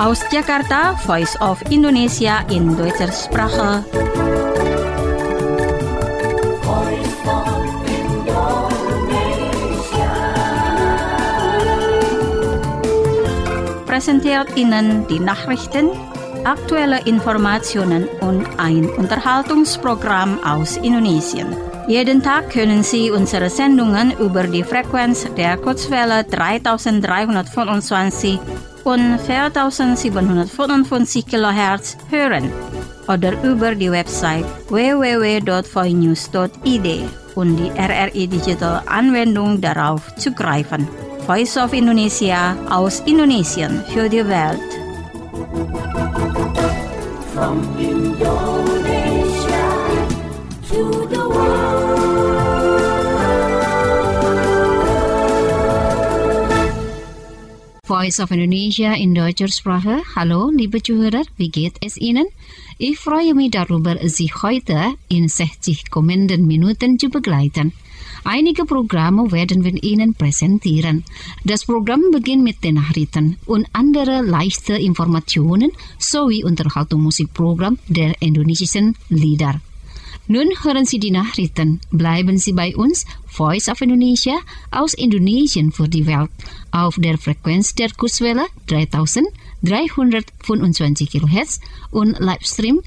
Aus Jakarta, Voice of Indonesia in Deutscher Sprache. Präsentiert Ihnen die Nachrichten, aktuelle Informationen und ein Unterhaltungsprogramm aus Indonesien. Jeden Tag können Sie unsere Sendungen über die Frequenz der Kurzwelle 3325 und 4755 kHz hören oder über die Website www.voinews.id und die RRI Digital Anwendung darauf zugreifen. Voice of Indonesia aus Indonesien für die Welt. From Indonesia to the world. Voice of Indonesia in deutscher Sprache. Hallo, liebe Zuhörer, wie geht es Ihnen? Ich freue mich darüber, Sie heute in 60 kommenden Minuten zu begleiten. Einige Programme werden wir Ihnen präsentieren. Das Programm beginnt mit den Nachrichten und andere leichte Informationen sowie Unterhaltungsmusikprogramm der indonesischen Lieder. Nun hören Sie die Nachrichten. Bleiben Sie bei uns, Voice of Indonesia aus Indonesien für die Welt, auf der Frequenz der Kurzwelle 3325 kHz und Livestream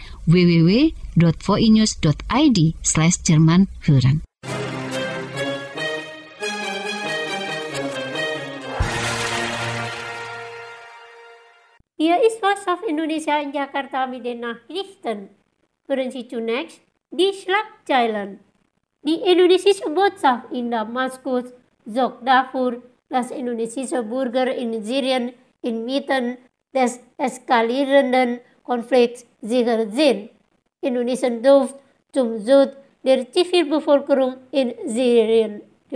www.voinews.id/Jerman hören. Hier ist Voice of Indonesia in Jakarta mit den Nachrichten. Hören Sie zunächst die Schlagzeilen. Die indonesische Botschaft in Damaskus sorgt dafür, dass indonesische Bürger in Syrien inmitten des eskalierenden Konflikts sicher sind. Indonesien ruft zum Schutz der Zivilbevölkerung in Syrien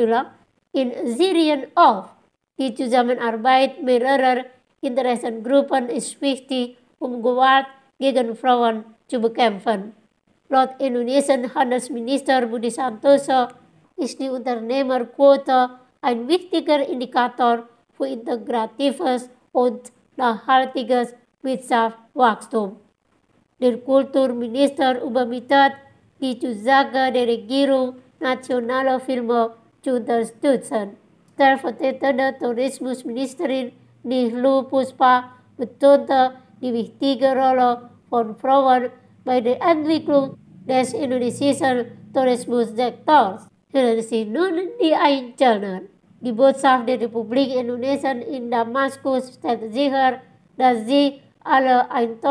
auf. Die Zusammenarbeit mehrerer Interessengruppen ist wichtig, um Gewalt gegen Frauen zu bekämpfen. Laut Indonesian Handelsminister Budi Santoso ist die Unternehmerquote ein wichtiger Indikator für integratives und nachhaltiges Wirtschaftswachstum. Der Kulturminister übermittelt die Zusage der Regierung, nationale Filme zu unterstützen. Stellvertretende Tourismusministerin Nihlu Puspa betonte die wichtige Rolle von Frauen bei der Entwicklung des indonesischen Tourismussektors. Hören Sie nun die Einzelnen. Die Botschaft der Republik Indonesia in Damaskus stellt sicher, dass sie alle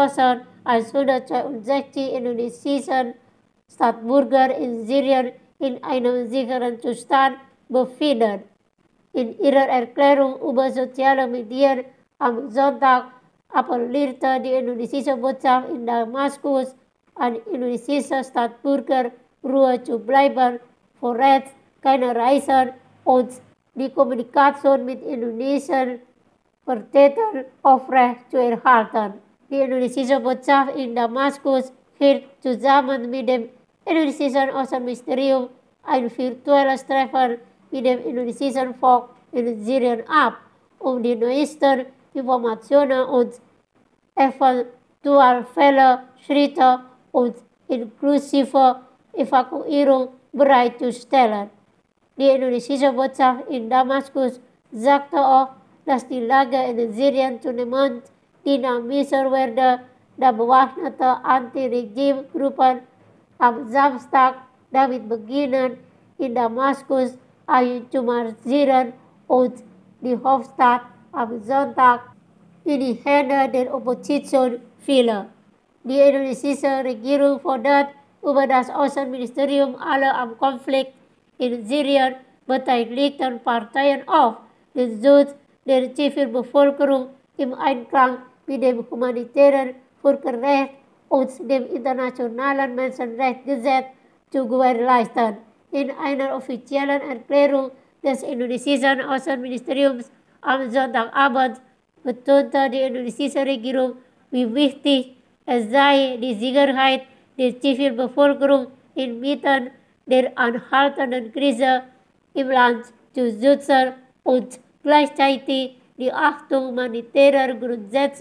1162 indonesischen Staatsbürger in Syrien in einem sicheren Zustand befinden. In ihrer Erklärung über soziale Medien am Sonntag appellierte die indonesische Botschaft in Damaskus an indonesische Staatsbürger, Ruhe zu bleiben, vorwärts keine Reisen und die Kommunikation mit indonesischen Vertretern aufrecht zu erhalten. Die indonesische Botschaft in Damaskus hielt zusammen mit dem indonesischen Außenministerium ein virtuelles Treffen mit dem indonesischen Volk in Syrien ab, um die neuesten Informationen und eventuelle Schritte und inklusive Evakuierung bereitzustellen. Die indonesische Botschaft in Damaskus sagte auch, dass die Lage in Syrien zunehmend dynamischer werde, da bewaffnete Anti-Regime-Gruppen am Samstag damit beginnen, in Damaskus einzumarschieren und die Hauptstadt am Sonntag in die Hände der Opposition fiel. Die indonesische Regierung fordert über das Außenministerium alle am Konflikt in Syrien beteiligten Parteien auf, den Schutz der Zivilbevölkerung im Einklang mit dem humanitären Völkerrecht und dem internationalen Menschenrechtsgesetz zu gewährleisten. In einer offiziellen Erklärung des indonesischen Außenministeriums am Sonntagabend betonte die indonesische Regierung, wie wichtig es sei, die Sicherheit der Zivilbevölkerung inmitten der anhaltenden Krise im Land zu schützen und gleichzeitig die Achtung humanitärer Grundsätze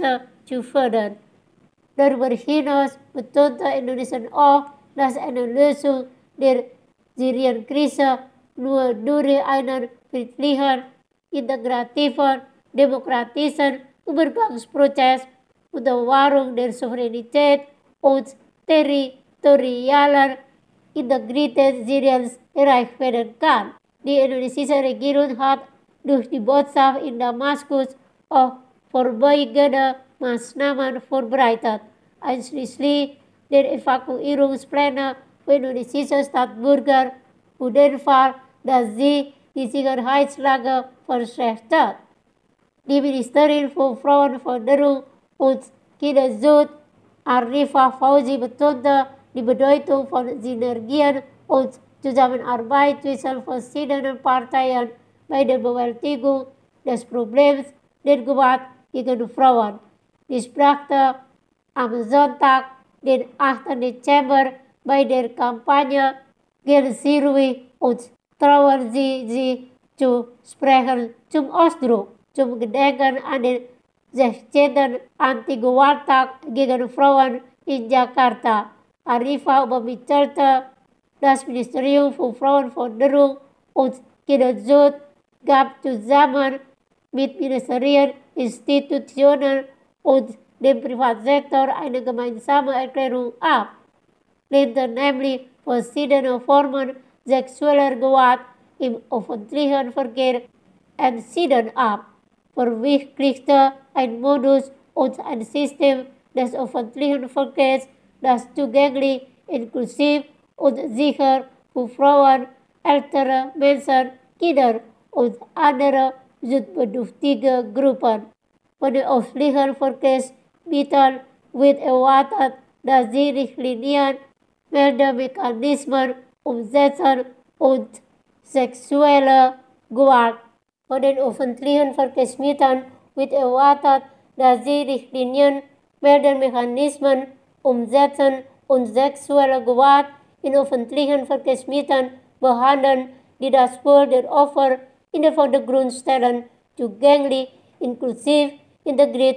zu fördern. Darüber hinaus betonte Indonesien auch, dass eine Lösung der Syrien-Krise nur durch einen friedlichen, integrativen, demokratischen Übergangsprozess unter Wahrung der Souveränität und territorialen Integrität Syriens erreicht werden kann. Die indonesische Regierung hat durch die Botschaft in Damaskus auch vorbeugende Maßnahmen vorbereitet, einschließlich der Evakuierungspläne für indonesische Staatsbürger für den Fall, dass sie die Sicherheitslage verschlechtert. Die Ministerin für Frauenförderung und Kinderschutz Arifah Fauzi betonte die Bedeutung von Synergien und Zusammenarbeit zwischen verschiedenen Parteien bei der Bewältigung des Problems der Gewalt gegen Frauen. Sie sprach am Sonntag, den 8. Dezember, bei der Kampagne Gehen Sie ruhig und trauen Sie sich zu sprechen zum Ausdruck, zum Gedenken an den 16. Anti-Gewalttag gegen Frauen in Jakarta. Arifah übermittelte, das Ministerium für Frauenförderung und Kinderschutz gab zusammen mit Ministerien, Institutionen und dem Privatsektor eine gemeinsame Erklärung ab, lehnte nämlich verschiedene Formen sexueller Gewalt im öffentlichen Verkehr entschieden ab, verwirklichte ein Modus und ein System des öffentlichen Verkehrs, das zugänglich, inklusiv und sicher für Frauen, ältere Menschen, Kinder und andere schutzbedürftige Gruppen. Von den öffentlichen Verkehrsmitteln wird erwartet, dass die Richtlinien Meldemechanismen umsetzen und sexuelle Gewalt. Von den öffentlichen Verkehrsmitteln wird erwartet, dass die Richtlinien Meldemechanismen umsetzen und sexuelle Gewalt in öffentlichen Verkehrsmitteln behandeln, die das Wohl der Opfer in den Vordergrund stellen, zugänglich, inklusiv, integriert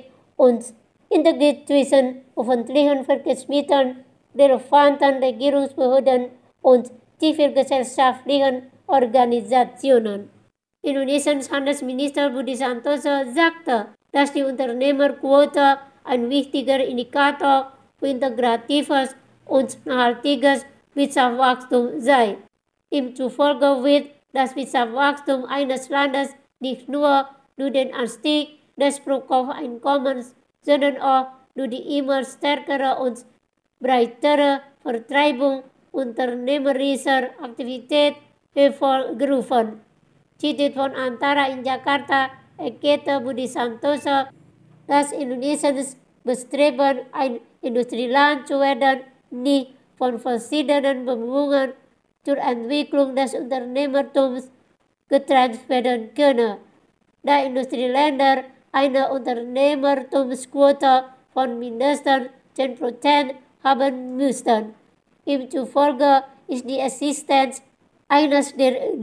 zwischen öffentlichen Verkehrsmitteln, relevanten Regierungsbehörden und zivilgesellschaftlichen Organisationen. Indonesiens Handelsminister Budi Santoso sagte, dass die Unternehmerquote ein wichtiger Indikator für integratives und nachhaltiges Wirtschaftswachstum sei. Ihm zufolge wird das Wirtschaftswachstum eines Landes nicht nur durch den Anstieg des Pro-Kopf-Einkommens, sondern auch durch die immer stärkere und breitere Vertreibung unternehmerischer Aktivität hervorgerufen. Zitat von Antara in Jakarta erklärte Budi Santoso, dass Indonesiens Bestreben, ein Industrieland zu werden, nicht von verschiedenen Bemühungen zur Entwicklung des Unternehmertums getrennt werden könne, da Industrieländer eine Unternehmertumsquote von mindestens 10% haben müssten. Ihm zufolge ist die Existenz eines der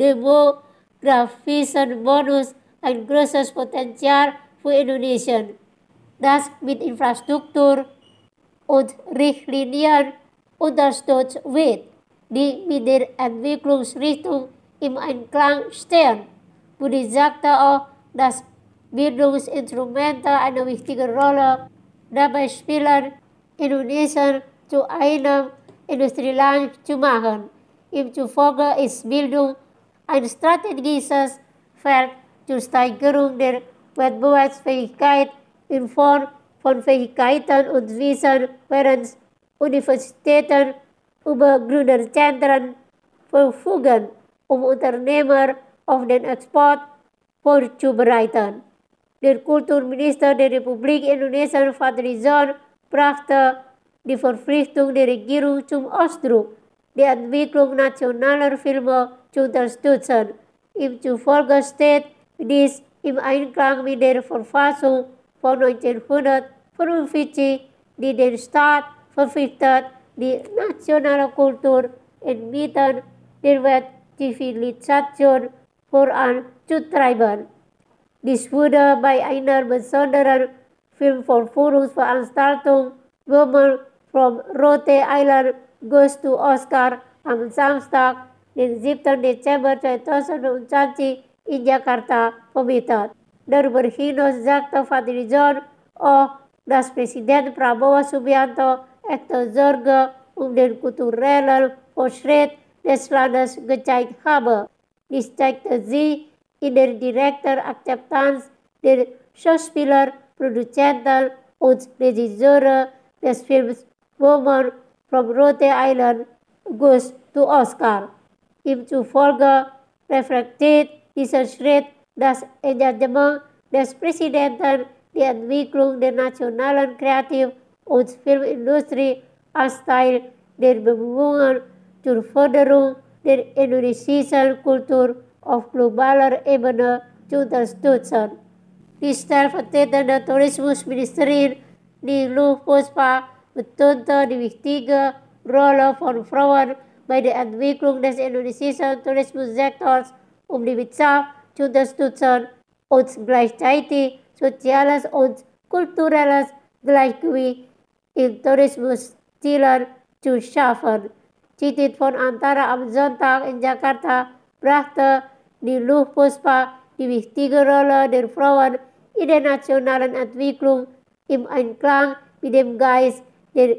demografischen Bonus ein großes Potenzial für Indonesien, das mit Infrastruktur und Richtlinien unterstützt wird, die mit der Entwicklungsrichtung im Einklang stehen. Budi sagte auch, dass Bildungsinstrumente eine wichtige Rolle dabei spielen, Indonesien zu einem Industrieland zu machen. Ihm zufolge ist Bildung ein strategisches Feld zur Steigerung der Wettbewerbsfähigkeit in Form von Fähigkeiten und Wissen, während Universitäten über Gründerzentren verfügen, um Unternehmer auf den Export vorzubereiten. Der Kulturminister der Republik Indonesien Fadlizon brachte die Verpflichtung der Regierung zum Ausdruck, die Entwicklung nationaler Filme zu unterstützen. Ihm zufolge steht dies im Einklang mit der Verfassung von 1945, die den Staat verpflichtet, die nationale Kultur inmitten der Weltzivilisation voranzutreiben. Dies wurde bei einer besonderen Filmvorführungsveranstaltung Woman from Rhode Island goes to Oscar am Samstag, den 7. Dezember 2020 in Jakarta vermittelt. Darüber hinaus sagte Fadlizon auch, dass Präsident Prabowo Subianto echte Sorge den kulturellen Fortschritt des Landes gezeigt habe. Dies zeigte sie in der direkten Akzeptanz der Schauspieler, Produzenten und Regisseure des Films Woman from Rhode Island goes to Oscar. Ihm zufolge reflektiert dieser Schritt das Engagement des Präsidenten, die Entwicklung der nationalen Kreativ- und Filmindustrie als Teil der Bemühungen zur Förderung der indonesischen Kultur auf globaler Ebene zu unterstützen. Die stellvertretende Tourismusministerin Niluh Puspa betonte die wichtige Rolle von Frauen bei der Entwicklung des indonesischen Tourismussektors, die Wirtschaft zu unterstützen und gleichzeitig soziales und kulturelles Gleichgewicht im Tourismuszielen zu schaffen. Zitiert von Antara am Sonntag in Jakarta brachte Niluh Puspa die wichtige Rolle der Frauen in der nationalen Entwicklung im Einklang mit dem Geist der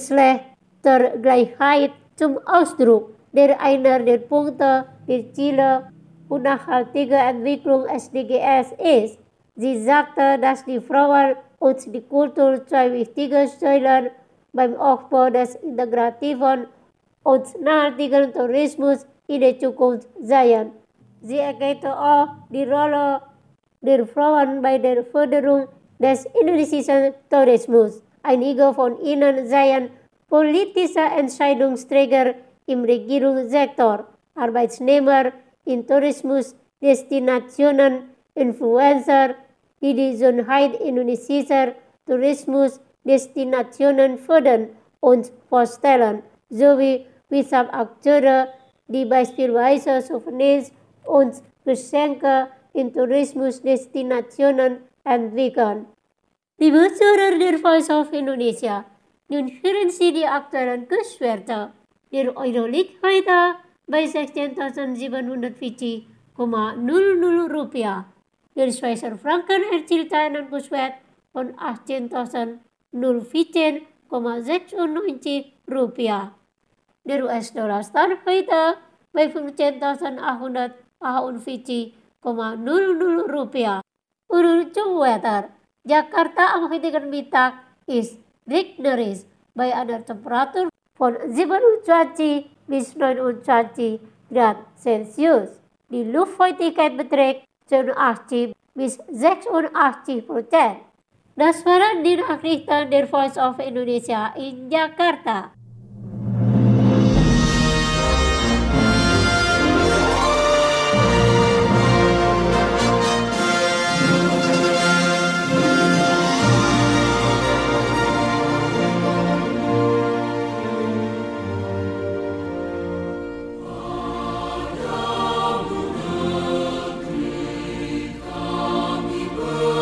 Geschlechtergleichheit zum Ausdruck, der einer der Punkte der Ziele und nachhaltige Entwicklung SDGs ist. Sie sagte, dass die Frauen und die Kultur zwei wichtige Säulen beim Aufbau des integrativen und nachhaltigen Tourismus in der Zukunft seien. Sie erkannte auch die Rolle der Frauen bei der Förderung des indonesischen Tourismus. Einige von ihnen seien politische Entscheidungsträger im Regierungssektor, Arbeitnehmer in Tourismusdestinationen, Influencer, die die Schönheit indonesischer Tourismusdestinationen fördern und vorstellen, sowie Wirtschaftsakteure, die beispielsweise Souvenirs und Geschenke in Tourismusdestinationen entwickeln. Liebe Zuhörer der Voice of Indonesia, nun hören Sie die aktuellen Kurswerte. Der Euro liegt heute bei 16.740,00 Rupiah. Der Schweizer Franken erzielte einen Kurswert von 18.014,96 Rupiah. Der US-Dollar stand heute bei 15.848,00 Rupiah. Urut weather. Jakarta am heutigen Mittag ist regnerisch bei einer Temperatur von 27 bis 29 Grad Celsius. Die Luftfeuchtigkeit beträgt 82 bis 86%. Das waren die Nachrichten der Voice of Indonesia in Jakarta.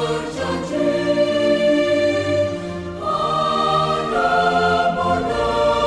Berjanji, pada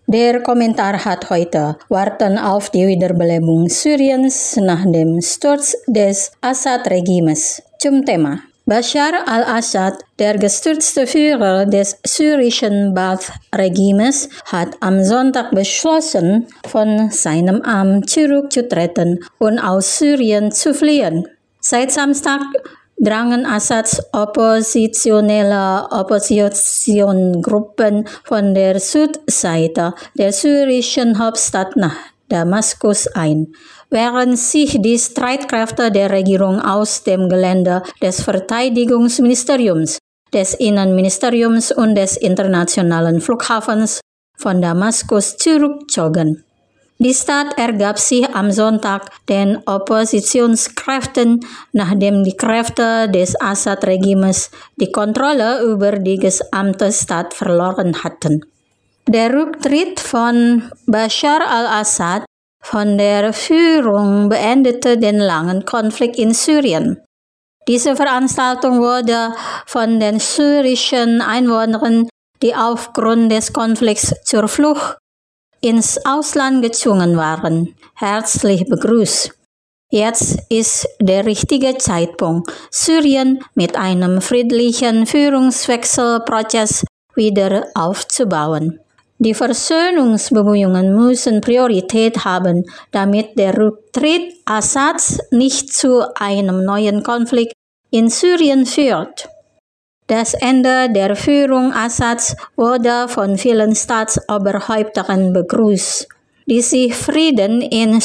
Der Kommentar hat heute Warten auf die Wiederbelebung Syriens nach dem Sturz des Assad-Regimes zum Thema. Bashar al-Assad, der gestürzte Führer des syrischen Baath-Regimes, hat am Sonntag beschlossen, von seinem Amt zurückzutreten und aus Syrien zu fliehen. Seit Samstag drangen Assads oppositionelle Oppositionsgruppen von der Südseite der syrischen Hauptstadt nach Damaskus ein, während sich die Streitkräfte der Regierung aus dem Gelände des Verteidigungsministeriums, des Innenministeriums und des internationalen Flughafens von Damaskus zurückzogen. Die Stadt ergab sich am Sonntag den Oppositionskräften, nachdem die Kräfte des Assad-Regimes die Kontrolle über die gesamte Stadt verloren hatten. Der Rücktritt von Bashar al-Assad von der Führung beendete den langen Konflikt in Syrien. Diese Veranstaltung wurde von den syrischen Einwohnern, die aufgrund des Konflikts zur Flucht ins Ausland gezwungen waren, herzlich begrüßt. Jetzt ist der richtige Zeitpunkt, Syrien mit einem friedlichen Führungswechselprozess wieder aufzubauen. Die Versöhnungsbemühungen müssen Priorität haben, damit der Rücktritt Assads nicht zu einem neuen Konflikt in Syrien führt. Das Ende der Führung Assads wurde von vielen Staatsoberhäuptern begrüßt, die sich Frieden in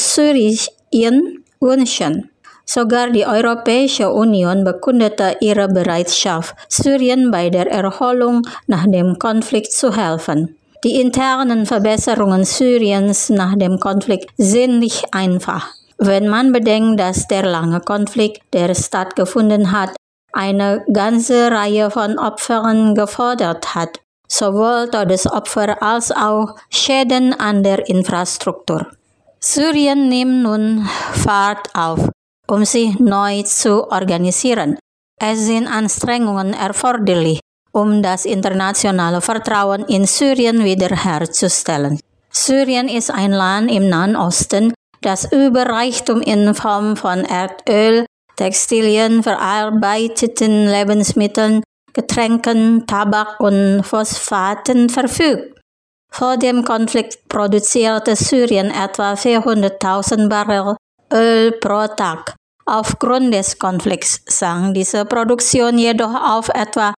Syrien wünschen. Sogar die Europäische Union bekundete ihre Bereitschaft, Syrien bei der Erholung nach dem Konflikt zu helfen. Die internen Verbesserungen Syriens nach dem Konflikt sind nicht einfach, wenn man bedenkt, dass der lange Konflikt, der stattgefunden hat, eine ganze Reihe von Opfern gefordert hat, sowohl Todesopfer als auch Schäden an der Infrastruktur. Syrien nimmt nun Fahrt auf, um sich neu zu organisieren. Es sind Anstrengungen erforderlich, um das internationale Vertrauen in Syrien wiederherzustellen. Syrien ist ein Land im Nahen Osten, das über Reichtum in Form von Erdöl, Textilien, verarbeiteten Lebensmitteln, Getränken, Tabak und Phosphaten verfügt. Vor dem Konflikt produzierte Syrien etwa 400.000 Barrel Öl pro Tag. Aufgrund des Konflikts sank diese Produktion jedoch auf etwa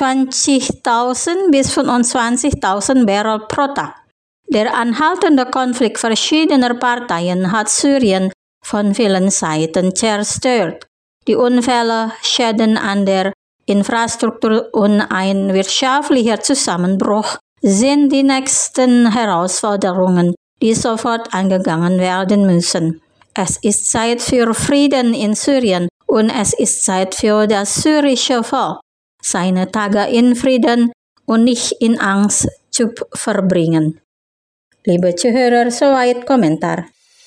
20.000 bis 25.000 Barrel pro Tag. Der anhaltende Konflikt verschiedener Parteien hat Syrien von vielen Seiten zerstört. Die Unfälle, Schäden an der Infrastruktur und ein wirtschaftlicher Zusammenbruch sind die nächsten Herausforderungen, die sofort angegangen werden müssen. Es ist Zeit für Frieden in Syrien und es ist Zeit für das syrische Volk, seine Tage in Frieden und nicht in Angst zu verbringen. Liebe Zuhörer, soweit Kommentar.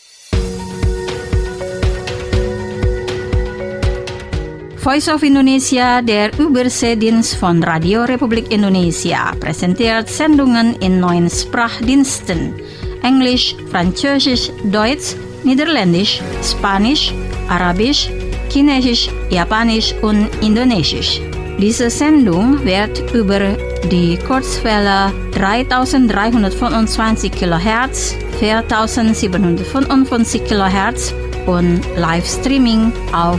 Voice of Indonesia, der Überseedienst von Radio Republik Indonesia, präsentiert Sendungen in 9 Sprachdiensten: Englisch, Französisch, Deutsch, Niederländisch, Spanisch, Arabisch, Chinesisch, Japanisch und Indonesisch. Diese Sendung wird über die Kurzwelle 3325 kHz, 4755 kHz und Livestreaming auf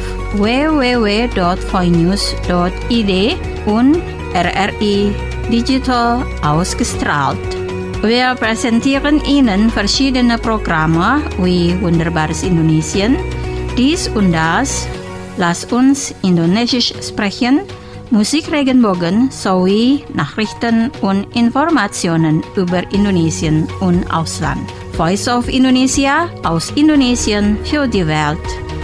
www.voinews.id und RRI Digital ausgestrahlt. Wir präsentieren Ihnen verschiedene Programme wie Wunderbares Indonesien, dies und das, Lass uns Indonesisch sprechen, Musikregenbogen sowie Nachrichten und Informationen über Indonesien und Ausland. Voice of Indonesia aus Indonesien für die Welt.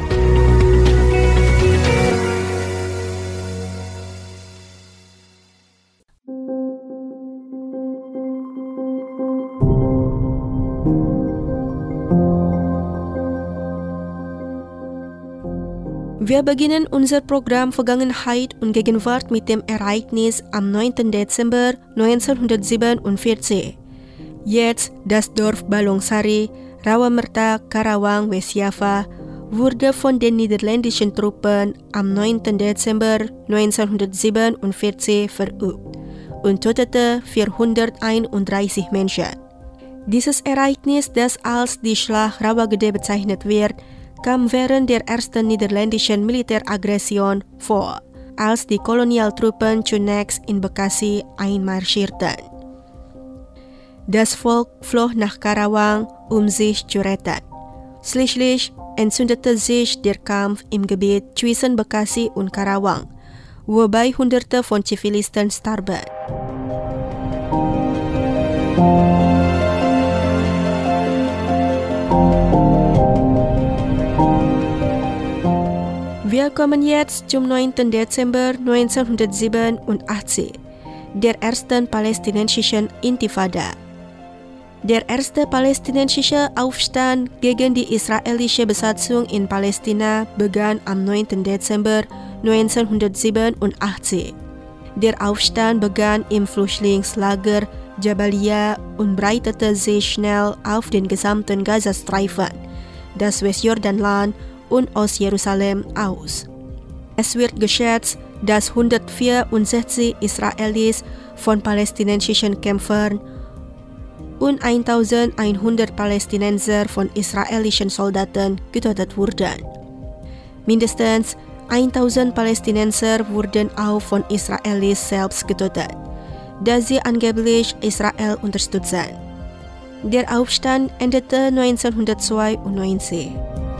Wir beginnen unser Programm Vergangenheit und Gegenwart mit dem Ereignis am 9. Dezember 1947. Jetzt das Dorf Balongsari, Rawamerta, Karawang, West-Java, wurde von den niederländischen Truppen am 9. Dezember 1947 verübt und tötete 431 Menschen. Dieses Ereignis, das als die Schlacht Rawagede bezeichnet wird, kam während der ersten niederländischen Militäraggression vor, als die Kolonialtruppen zunächst in Bekasi einmarschierten. Das Volk floh nach Karawang, um sich zu retten. Schließlich entzündete sich der Kampf im Gebiet zwischen Bekasi und Karawang, wobei Hunderte von Zivilisten starben. Wir kommen jetzt zum 9. Dezember 1987, der ersten palästinensischen Intifada. Der erste palästinensische Aufstand gegen die israelische Besatzung in Palästina begann am 9. Dezember 1987. Der Aufstand begann im Flüchtlingslager Jabalia und breitete sich schnell auf den gesamten Gazastreifen, das Westjordanland und Ostjerusalem aus. Es wird geschätzt, dass 164 Israelis von palästinensischen Kämpfern und 1100 Palästinenser von israelischen Soldaten getötet wurden. Mindestens 1000 Palästinenser wurden auch von Israelis selbst getötet, da sie angeblich Israel unterstützen. Der Aufstand endete 1992.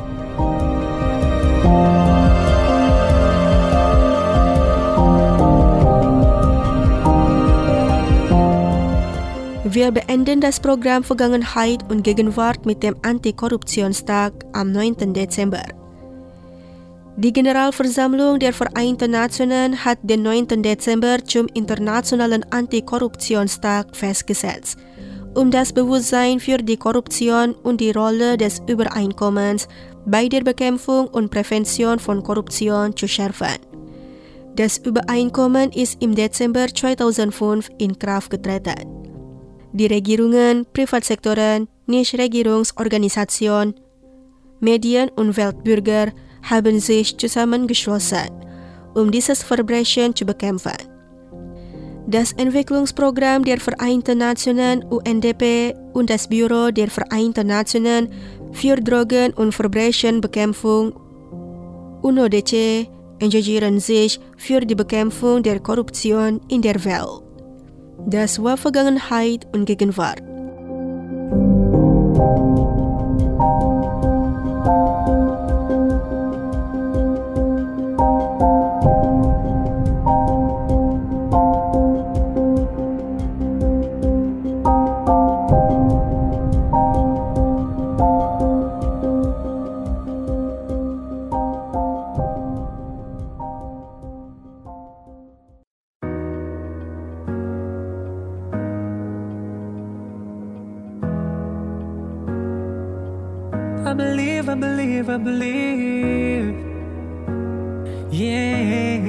Wir beenden das Programm Vergangenheit und Gegenwart mit dem Antikorruptionstag am 9. Dezember. Die Generalversammlung der Vereinten Nationen hat den 9. Dezember zum Internationalen Antikorruptionstag festgesetzt, um das Bewusstsein für die Korruption und die Rolle des Übereinkommens bei der Bekämpfung und Prävention von Korruption zu schärfen. Das Übereinkommen ist im Dezember 2005 in Kraft getreten. Die Regierungen, Privatsektoren, Nichtregierungsorganisationen, Medien und Weltbürger haben sich zusammengeschlossen, um dieses Verbrechen zu bekämpfen. Das Entwicklungsprogramm der Vereinten Nationen UNDP und das Büro der Vereinten Nationen für Drogen- und Verbrechenbekämpfung UNODC engagieren sich für die Bekämpfung der Korruption in der Welt. Das war Vergangenheit und Gegenwart. I believe, yeah.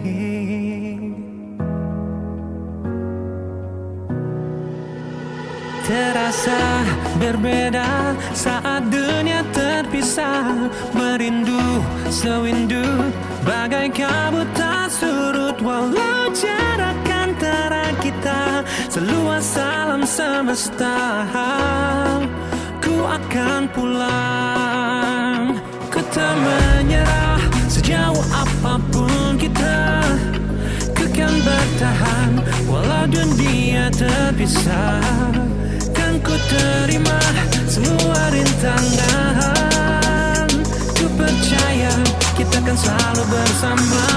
Terasa berbeda saat dunia terpisah, merindu sewindu bagai kabut tak surut, walau jarak antara kita seluas alam semesta. Ku akan pulang, ku tak menyerah sejauh apapun kita, ku kan bertahan walau dunia terpisah. Kan ku terima semua rintangan, ku percaya kita kan selalu bersama.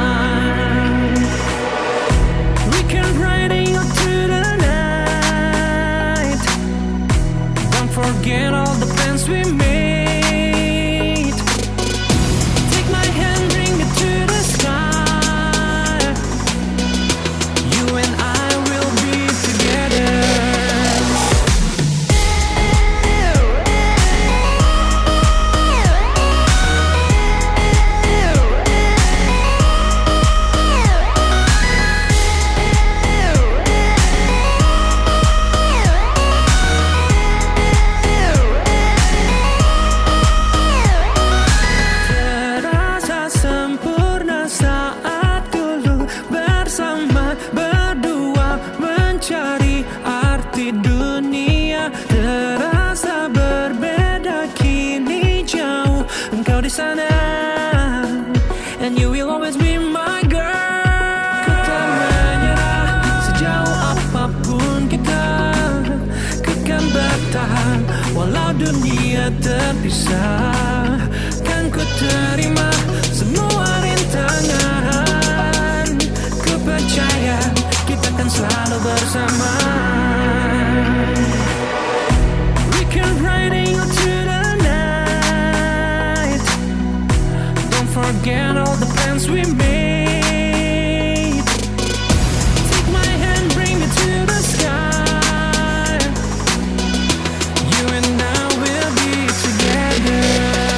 We can ride out through the night, don't forget all the plans we made. Take my hand, bring me to the sky. You and I will be together. di sana, and you will always be my girl. Kita menyerah sejauh apapun kita, kan bertahan walau dunia terpisah. Kan ku terima semua rintangan, ku percaya kita kan selalu bersama. We can riding through the night, don't forget all the plans we made. Take my hand, bring me to the sky, you and I will be together.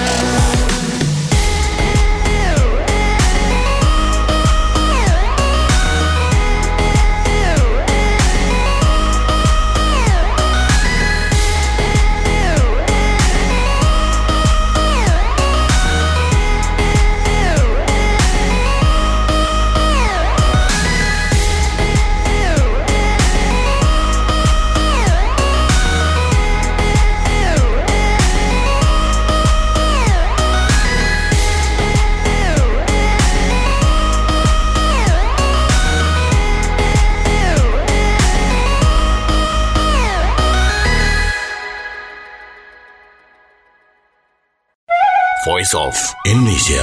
Voice of Indonesia.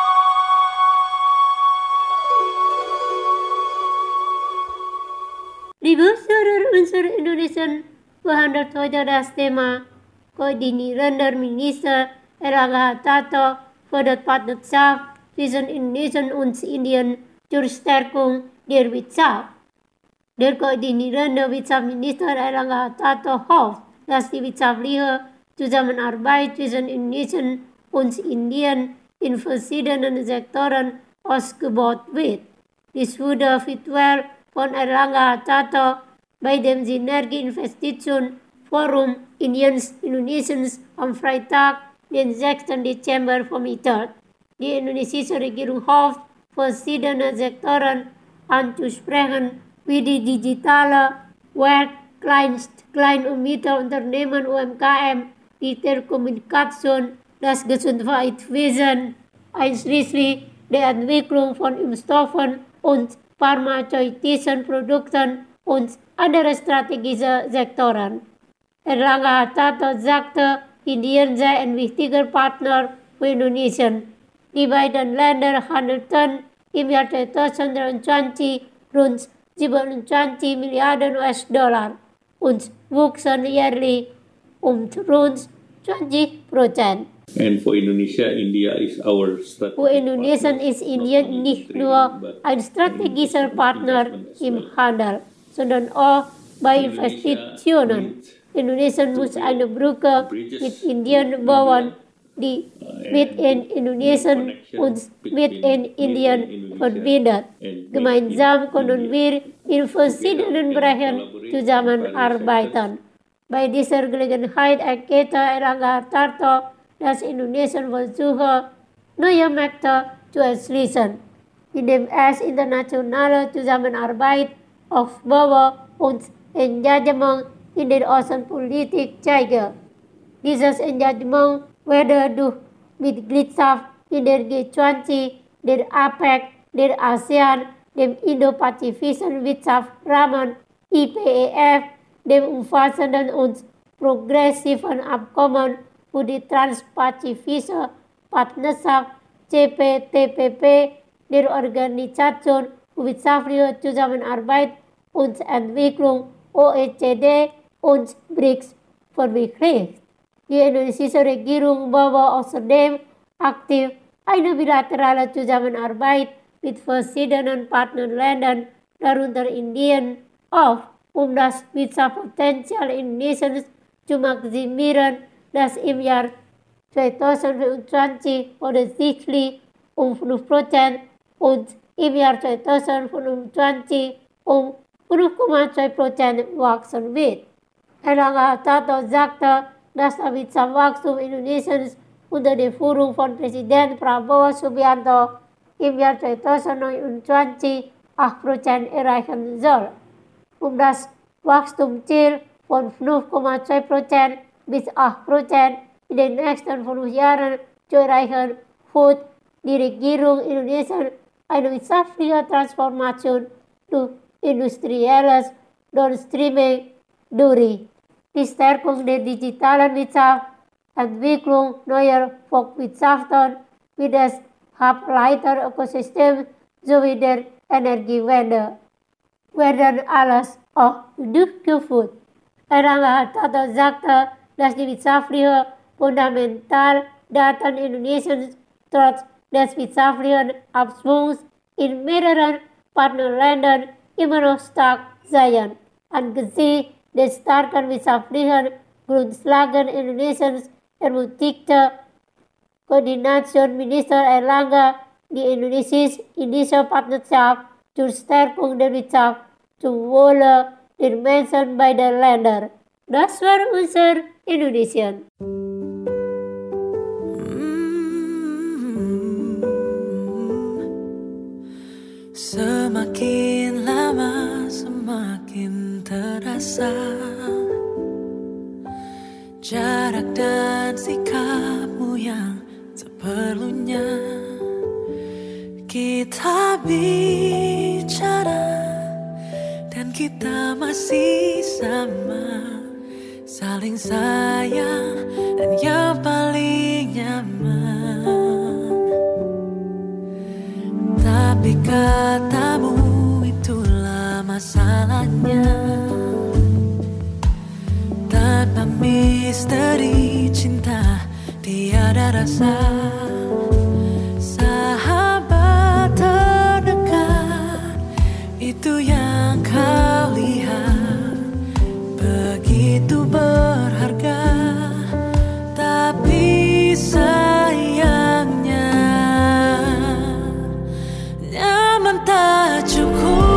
Liebe Hörer unserer Indonesian behandelt heute das Thema Koordinierender Minister Erlangga Hartarto für das Partnerschaft zwischen Indonesien und Indien zur Stärkung der Wirtschaft. Der koordinierende Wirtschaftsminister Erlangga Hartarto hofft, dass die wirtschaftliche Zusammenarbeit zwischen Indonesien und Indien in verschiedenen Sektoren ausgebaut wird. Dies wurde virtuell von Erlangga Hartarto bei dem Synergie-Investition Forum Indiens-Indonesiens am Freitag, den 6. Dezember vermittelt. Die indonesische Regierung hofft, verschiedene Sektoren anzusprechen, wie die digitale Welt, Klein- und Mittelunternehmen UMKM, die Telekommunikation, das Gesundheitswesen, einschließlich der Entwicklung von Impfstoffen und pharmazeutischen Produkten und andere strategische Sektoren. Erlangga Hartarto sagte, Indien sei ein wichtiger Partner für Indonesien. Die beiden Länder handelten im Jahr 2023 rund 27 Milliarden US-Dollar und wuchsen jährlich rund 20%. And for Indonesia, India is our strategic Für Indonesien ist Indien nicht nur ein strategischer Partner im Handel, sondern auch bei Investitionen. Indonesien muss eine Brücke mit Indien bauen, die mit in Indonesien und mit in Indien verbindet. Gemeinsam können wir in verschiedenen Bereichen zusammenarbeiten. Bei dieser Gelegenheit erklärte Erlangga Hartarto, dass Indonesien versuche, neue Märkte zu erschließen, indem es internationale Zusammenarbeit aufbaue und Engagement in der Außenpolitik zeige. Dieses Engagement werde durch Mitgliedschaft in der G20, der APEC, der ASEAN, dem Indo-Pazifischen Wirtschaftsrahmen, IPEF, dem umfassenden und progressiven Abkommen für die Transpazifische Partnerschaft CPTPP, der Organisation für wirtschaftliche Zusammenarbeit und Entwicklung OECD und BRICS verwirklicht. Die indonesische Regierung baue außerdem aktiv eine bilaterale Zusammenarbeit mit verschiedenen Partnerländern, darunter Indien, auf, um das Wirtschaftspotenzial Indonesiens zu maximieren, das im Jahr 2025 voraussichtlich um 5% und im Jahr 2025 um 5,2% wachsen wird. Erlangga Hartarto sagte, dass das Wirtschaftswachstum Indonesiens unter der Führung von Präsident Prabowo Subianto im Jahr 2029 8% erreichen soll. Um das Wachstumsziel von 5,2% bis 8% in den nächsten 5 Jahren Curahan Food di Regierung Indonesia eine wirtschaftliche Transformation durch industrielles Downstreaming durch die Stärkung der digitalen Wirtschaft, Entwicklung neuer Volkswirtschaften wie das Halbleiterökosystem sowie der Energiewende werden alles auch durchgeführt. Erlangga Hartarto sagte, dass die wirtschaftliche Fundamentaldaten Indonesiens trotz des wirtschaftlichen Abschwungs in mehreren Partnerländern immer noch stark seien. Angesichts des starken wirtschaftlichen Grundlagen Indonesiens ermutigte Koordinationsminister Erlangga die indische Partnerschaft zur Stärkung der Wirtschaft zum Wohle der Menschen beider Länder. Das war unser Indonesien. Semakin lama semakin terasa jarak dan sikapmu yang seperlunya kita bicara dan kita masih sama, saling sayang dan yang paling nyaman. Tapi katamu itulah masalahnya. Tanpa misteri cinta tiada rasa. Sahabat terdekat itu yang kau lihat begitu berharga. Tapi sayangnya nyaman tak cukup.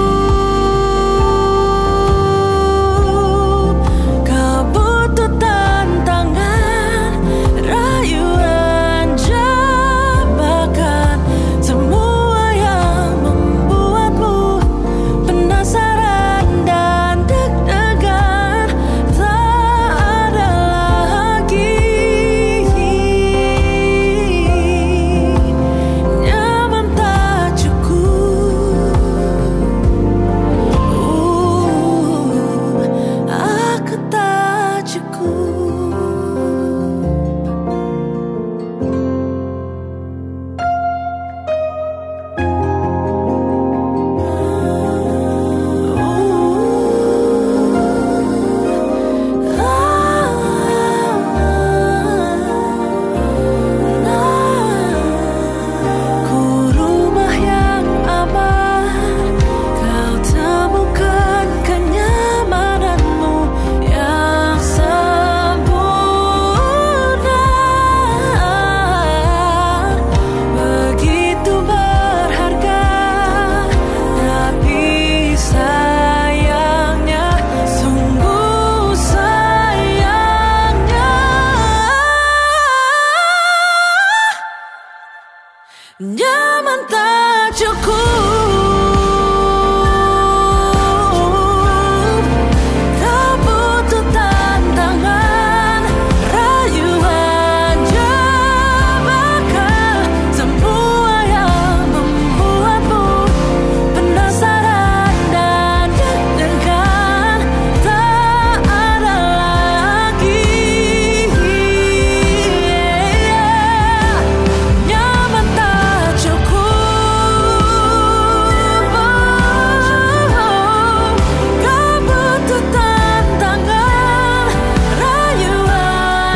Nyaman tak cukup. Kau butuh tantangan, rayuan, jebakan, semua yang membuatmu penasaran dan deg-degan. Tak ada lagi. Nyaman tak cukup. Kau butuh tantangan, rayuan,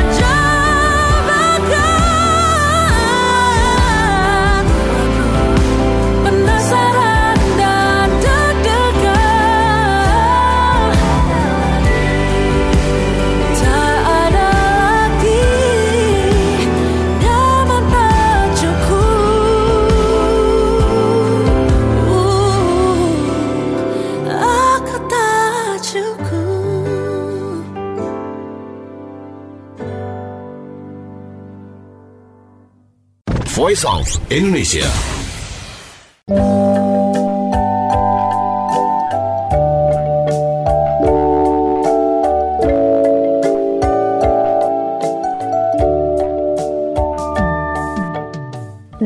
jebakan, penasaran dan deg-degan. Tak ada lagi. Nyaman tak cukup. Aku tak cukup. Voice of Indonesia.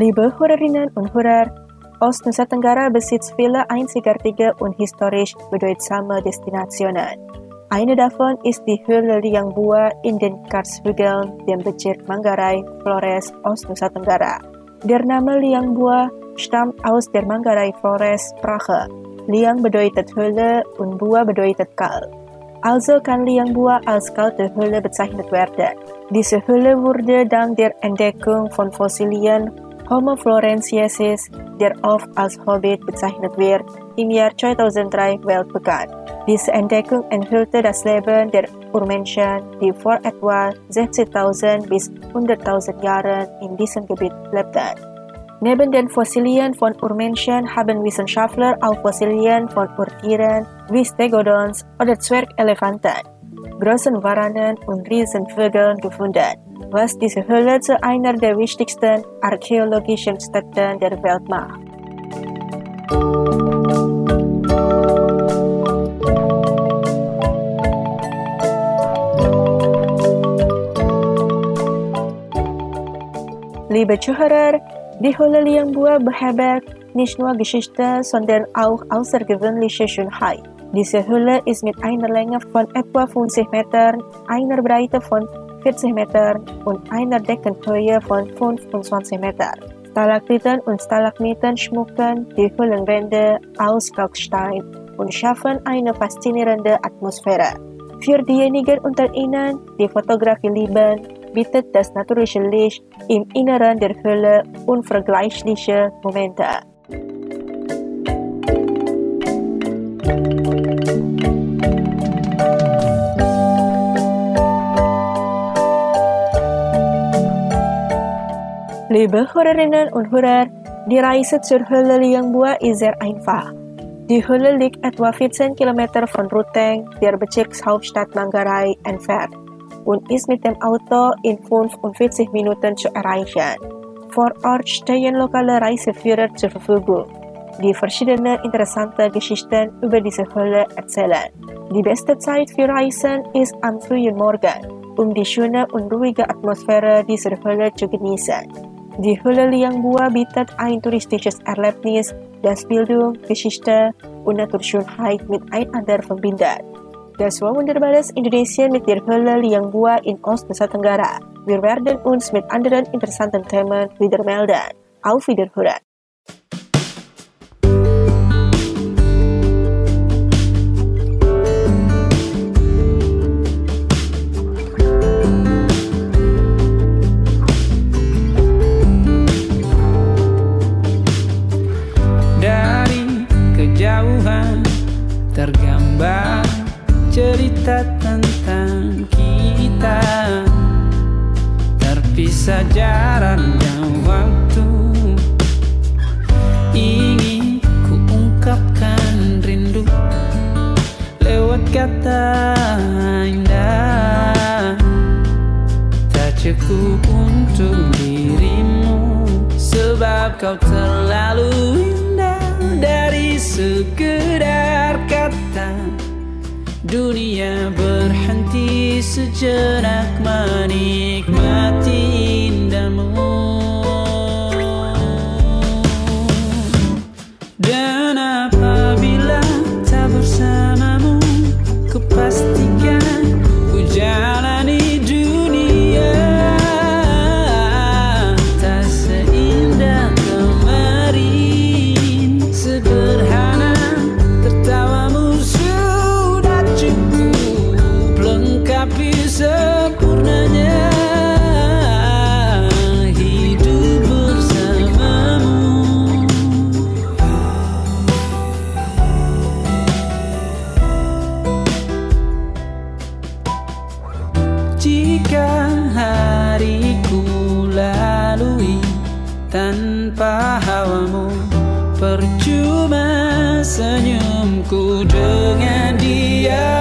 Liebe Hörerinnen und Hörer, Ost-Nusa Tenggara besitzt viele einzigartige und historisch bedeutsame Destinationen. Eine davon ist die Höhle Liang Bua in den Karshügeln, dem Bezirk Manggarai, Flores, Ost-Nusa Tenggara. Der Name Liang Bua stammt aus der Manggarai-Flores-Sprache. Liang bedeutet Höhle und Bua bedeutet Kal. Also kann Liang Bua als kalte Höhle bezeichnet werden. Diese Höhle wurde dank der Entdeckung von Fossilien Homo floresiensis, der oft als Hobbit bezeichnet wird, im Jahr 2003 weltbekannt. Diese Entdeckung enthüllte das Leben der Urmenschen, die vor etwa 60.000 bis 100.000 Jahren in diesem Gebiet lebten. Neben den Fossilien von Urmenschen haben Wissenschaftler auch Fossilien von Urtieren wie Stegodons oder Zwergelefanten, großen Waranen und Riesenvögeln gefunden, was diese Höhle zu einer der wichtigsten archäologischen Stätten der Welt macht. Liebe Zuhörer, die Höhle Liang Bua beherbergt nicht nur Geschichte, sondern auch außergewöhnliche Schönheit. Diese Höhle ist mit einer Länge von etwa 50 Metern, einer Breite von 40 Metern und einer Deckenhöhe von 25 Metern. Stalaktiten und Stalagmiten schmücken die Höhlenwände aus Kalkstein und schaffen eine faszinierende Atmosphäre. Für diejenigen unter Ihnen, die Fotografie lieben, bietet das natürliche Licht im Inneren der Höhle unvergleichliche Momente. Liebe Hörerinnen und Hörer, die Reise zur Höhle Liang Bua ist sehr einfach. Die Höhle liegt etwa 14 Kilometer von Ruteng, der Bezirkshauptstadt Manggarai, entfernt und ist mit dem Auto in 45 Minuten zu erreichen. Vor Ort stehen lokale Reiseführer zur Verfügung, die verschiedene interessante Geschichten über diese Höhle erzählen. Die beste Zeit für Reisen ist am frühen Morgen, um die schöne und ruhige Atmosphäre dieser Höhle zu genießen. Die Höhle Liang Bua bietet ein touristisches Erlebnis, das Bildung, Geschichte und Naturschönheit miteinander verbindet. Das war wunderbares Indonesien mit der Höhle Liang Bua in Ost-Nusa Tenggara. Wir werden uns mit anderen interessanten Themen wieder melden. Auf Wiederhören! Tergambar cerita tentang kita, terpisah jarak dan waktu. Ingin ku ungkapkan rindu lewat kata indah, tak cukup untuk dirimu, sebab kau terlalu indah. Dari sekedar kata, dunia berhenti sejenak menikmati indahmu. Dan apabila tak bersamamu, ku pastikan ku jalani dunia tak seindah kemarin. Sederhana tertawamu sudah cukup lengkapi sempurnanya hidup bersamamu. Jika hariku lalui tanpa hawamu, percuma senyumku dengan dia.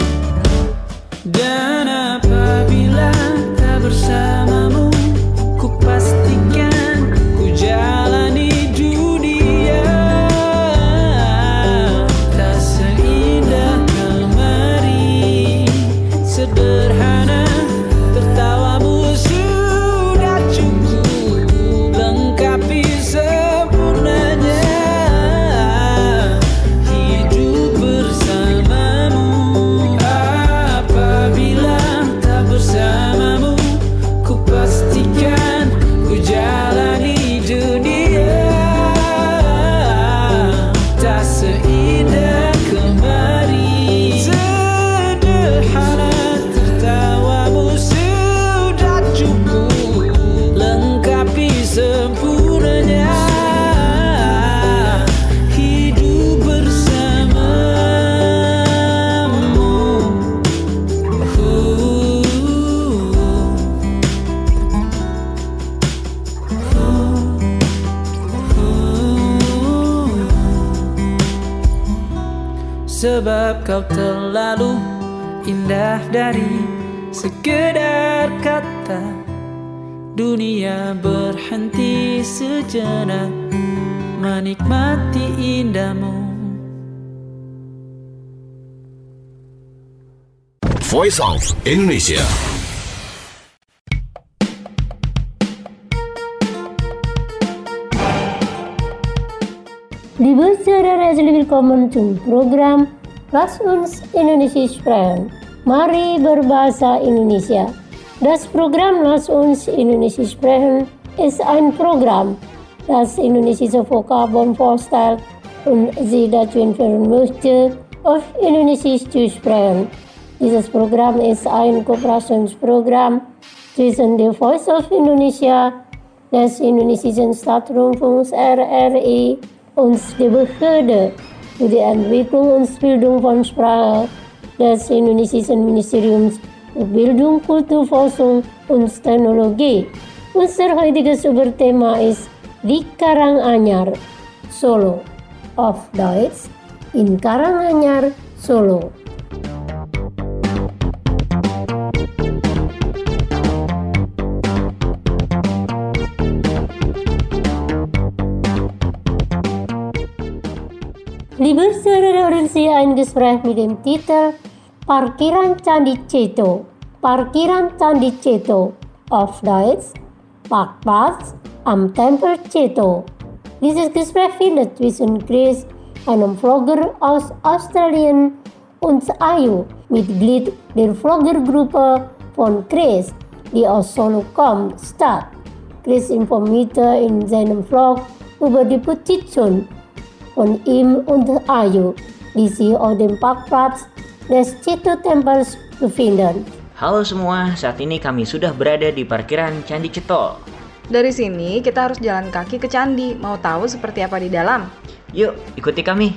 Dan apabila tak bersamamu, ku kau terlalu indah dari sekedar kata. Dunia berhenti sejenak menikmati indahmu. Voice of Indonesia. Liebe Zuhörer, herzlich willkommen zum Programm Lass uns Indonesisch sprechen. Mari berbahasa Indonesia. Das Programm Lass uns Indonesisch sprechen ist ein Programm, das indonesische Vokabeln vorstellt und Sie dazu informieren möchte, auf Indonesisch zu sprechen. Dieses Programm ist ein Kooperationsprogramm zwischen der Voice of Indonesia, des indonesischen Staatsrundfunks RRI und der Behörde für die Entwicklung und Bildung von Sprache des indonesischen Ministeriums für Bildung, Kulturforschung und Technologie. Unser heutiges Überthema ist di Karanganyar, Solo. Auf Deutsch, in Karanganyar, Solo. Liebe Zuhörer, hören Sie ein Gespräch mit dem Titel Parkiran Candi Ceto. Parkiran Candi Ceto. Auf Deutsch, Parkplatz am Tempel Ceto. Dieses Gespräch findet zwischen Chris, einem Vlogger aus Australien, und Ayu, Mitglied der Vloggergruppe von Chris, die aus Solo kommt, statt. Chris informierte in seinem Vlog über die Petition von ihm und Ayu, die sich auf dem Parkplatz des Ceto Tempels befinden. Halo semua, saat ini kami sudah berada di parkiran Candi Ceto. Dari sini kita harus jalan kaki ke candi. Mau tahu seperti apa di dalam? Yuk, ikuti kami.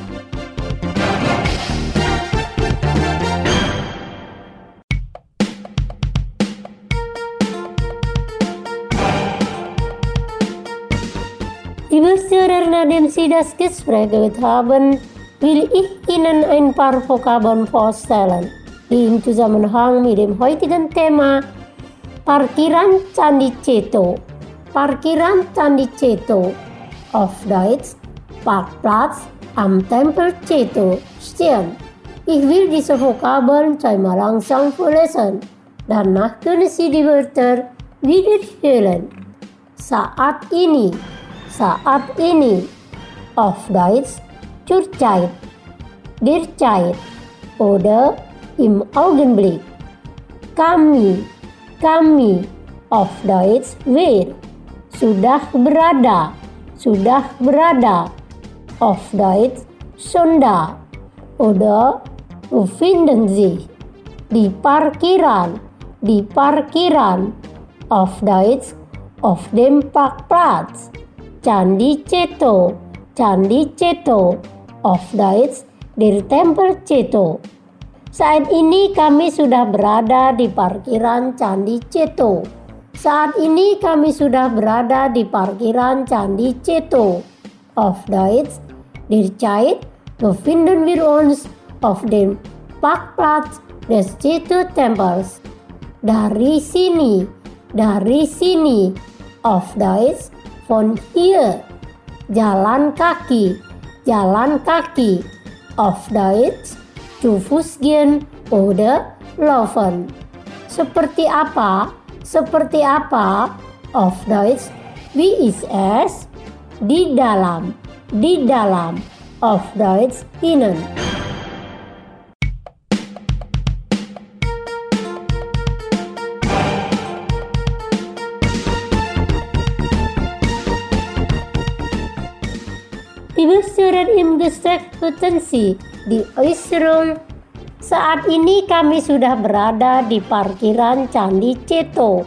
Liebe Zuhörer, nachdem Sie das Gespräch gehört haben, will ich Ihnen ein paar Vokabeln vorstellen, die im Zusammenhang mit dem heutigen Thema Parkiran Candi Ceto. Parkiran Candi Ceto. Auf Deutsch, Parkplatz am Tempel Ceto stehen. Ich will diese Vokabeln zweimal langsam vorlesen. Danach können Sie die Wörter wiederholen. Saat ini. Saat ini. Auf Deutsch, zurzeit, derzeit oder im Augenblick. Kami. Auf Deutsch, wir. Sudah berada. Auf Deutsch, Sonda oder befinden sich. Di parkiran. Auf Deutsch, auf dem Parkplatz. Candi Ceto. Auf Deutsch, der Tempel Ceto. Saat ini kami sudah berada di parkiran Candi Ceto. Auf Deutsch, derzeit befinden wir uns auf dem Parkplatz des Ceto Tempels. Dari sini. Auf Deutsch, von hier. Jalan kaki. Auf Deutsch, zu Fuß gehen oder laufen. Seperti apa? Auf Deutsch, wie ist es? Di dalam. Auf Deutsch, innen. Liebe Zuhörer, im Gespräch hörten Sie die Äußerung, saat ini kami sudah berada di parkiran Candi Ceto.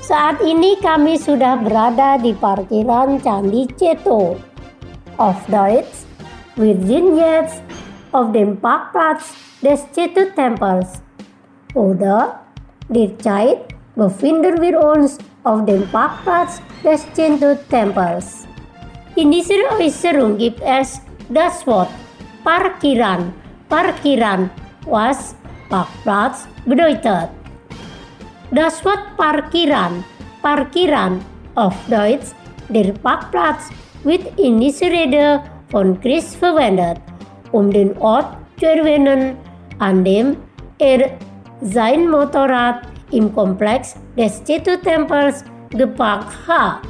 Auf Deutsch, wir sind jetzt auf dem Parkplatz des Ceto Tempels. Oder derzeit befinden wir uns auf dem Parkplatz des Ceto Tempels. In dieser Äußerung gibt es das Wort Parkiran. parkiran, was Parkplatz bedeutet. Das Wort Parkiran auf Deutsch, der Parkplatz, wird in dieser Rede von Christ verwendet, den Ort zu erwähnen, an dem sein Motorrad im Komplex des Ceto-Tempels geparkt hat.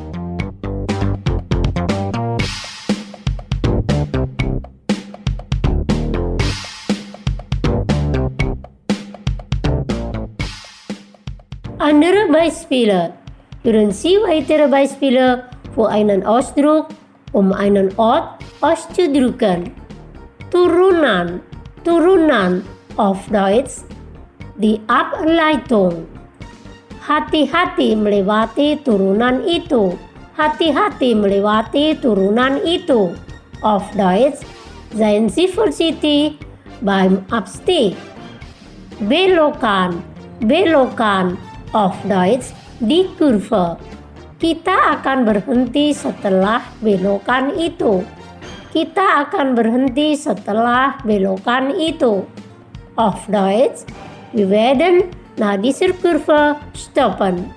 Andere Beispiele. Hören Sie weitere Beispiele für einen Ausdruck, einen Ort auszudrücken. Turunan auf Deutsch, die Ableitung. Hati-hati melewati turunan itu. Hati-hati melewati turunan itu. Auf Deutsch, seien Sie vorsichtig beim Abstieg. Belokan auf Deutsch, die Kurve. Kita akan berhenti setelah belokan itu. Kita akan berhenti setelah belokan itu. Auf Deutsch, wir werden nach dieser Kurve stoppen.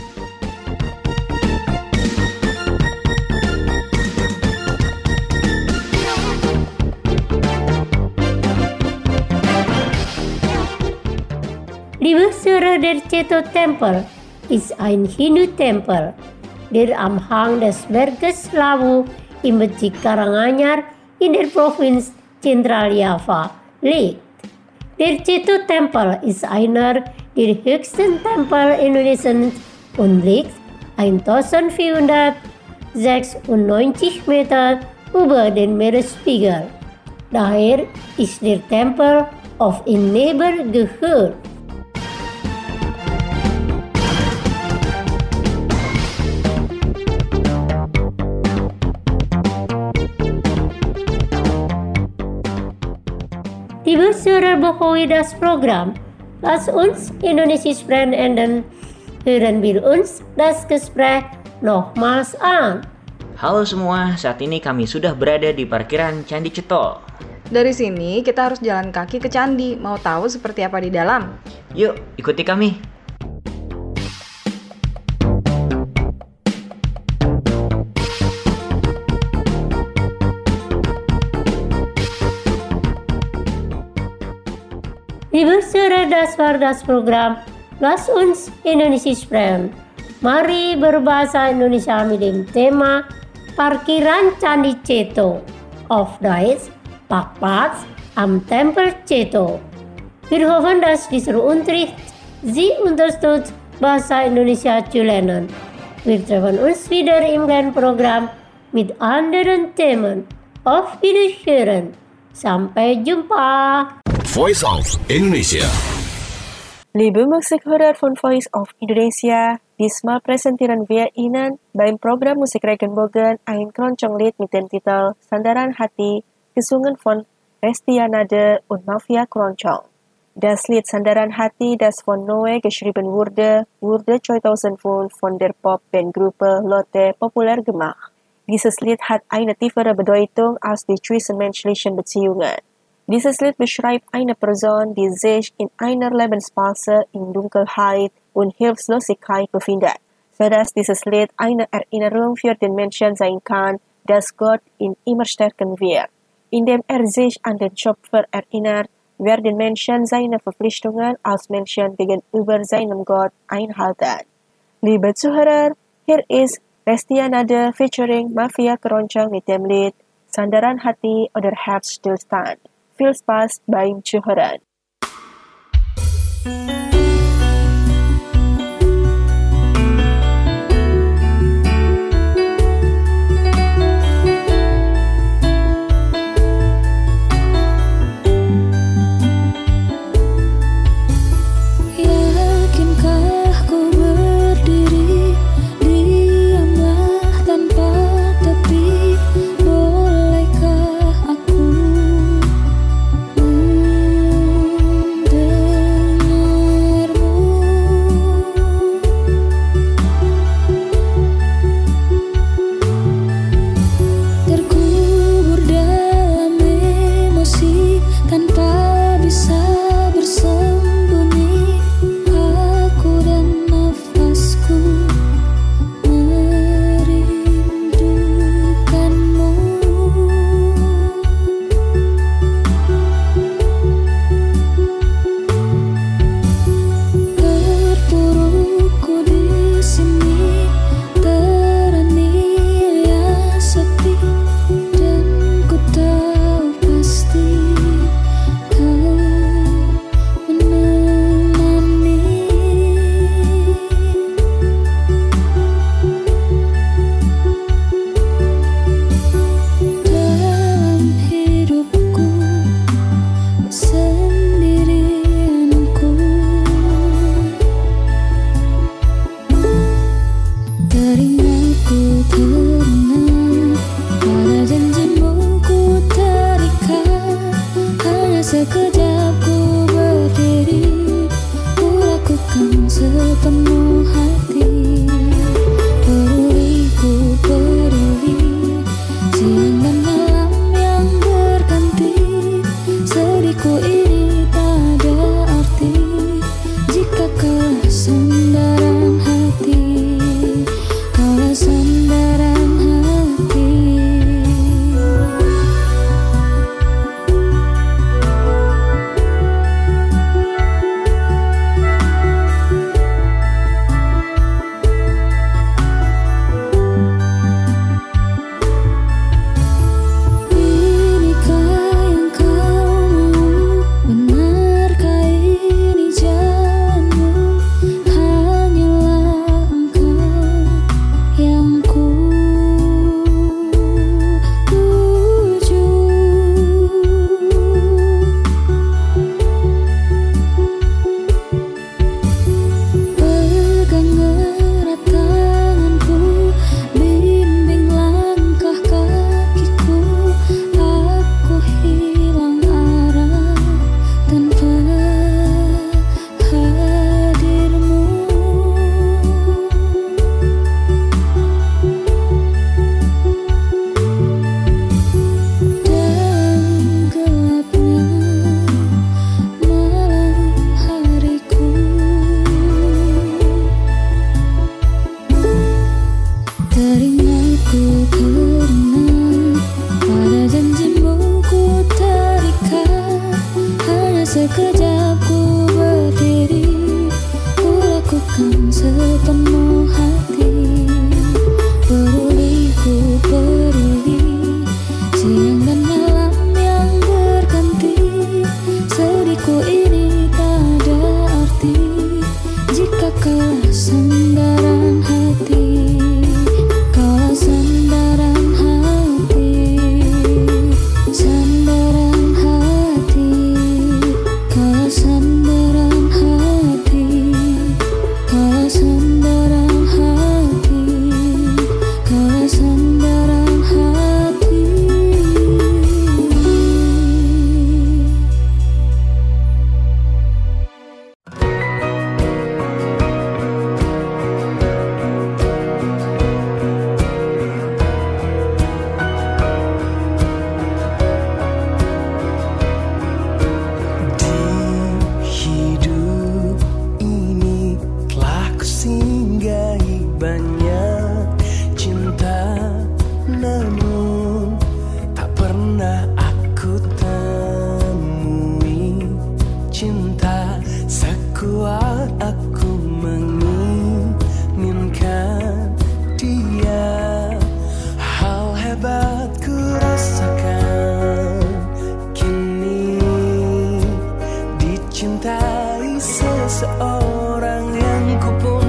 Die Besucher der Ceto-Tempel ist ein Hindu-Tempel, der am Hang des Berges Lawu im Bezirk Karanganyar in der Provinz Zentraljava liegt. Der Ceto-Tempel ist einer der höchsten Tempel Indonesiens und liegt 1496 Meter über den Meeresspiegel. Daher ist der Tempel auf ihn Neber gehört. Die Besucher behoren das Programm. Lass uns Indonesisch sprechen enden. Hören wir uns das Gespräch nochmals an. Halo semua, saat ini kami sudah berada di parkiran Candi Ceto. Dari sini kita harus jalan kaki ke candi. Mau tahu seperti apa di dalam? Yuk, ikuti kami. Liebe Hörer, das war das Programm Lass uns Indonesisch sprechen. Mari berbahasa Indonesia mit dem Thema Parkiran Candi Ceto. Auf Deutsch, Parkplatz am Tempel Ceto. Wir hoffen, dass dieser Unterricht Sie unterstützt, Bahasa Indonesia zu lernen. Wir treffen uns wieder im kleinen Programm mit anderen Themen. Auf Wiederhören. Sampai jumpa. Voice of Indonesia. Liebe Musikhörer von Voice of Indonesia, diesmal präsentieren wir Ihnen beim Programm Musik Regenbogen ein Keroncong-Lied mit dem Titel Sandaran Hati, gesungen von Restianade und Mafia Keroncong. Das Lied Sandaran Hati, das von Noe geschrieben wurde 2005 von der Popbandgruppe Lotte populär gemacht. Dieses Lied hat eine tiefere Bedeutung als die zwischenmenschlichen Beziehungen. Dieses Lied beschreibt eine Person, die sich in einer Lebensphase in Dunkelheit und Hilflosigkeit befindet, sodass dieses Lied eine Erinnerung für den Menschen sein kann, dass Gott ihn immer stärken wird. Indem sich an den Schöpfer erinnert, werden Menschen seine Verpflichtungen als Menschen gegenüber seinem Gott einhalten. Liebe Zuhörer, hier ist Restianade featuring Mafia Keroncong mit dem Lied Sandaran Hati oder Herzstillstand. Viel Spaß beim Zuhören. Yakinkah ku berdiri diamlah tanpa tepi, bolehkah aku Sekejap ku berdiri, ku lakukan sepenuh hati. Peduli ku peduli, siang dan malam yang berganti. Sedihku ini tak ada arti jika kaulah sandaran hati. Kaulah sandaran hati, sandaran hati. Kaulah sandaran hati, kaulah sandaran hati, kaulah sandaran hati. Hidup ini telah kusinggahi banyak cinta, namun tak pernah aku temui cinta sekuat aku menginginkan dia. Hal hebat ku rasakan kini, dicintai seseorang yang ku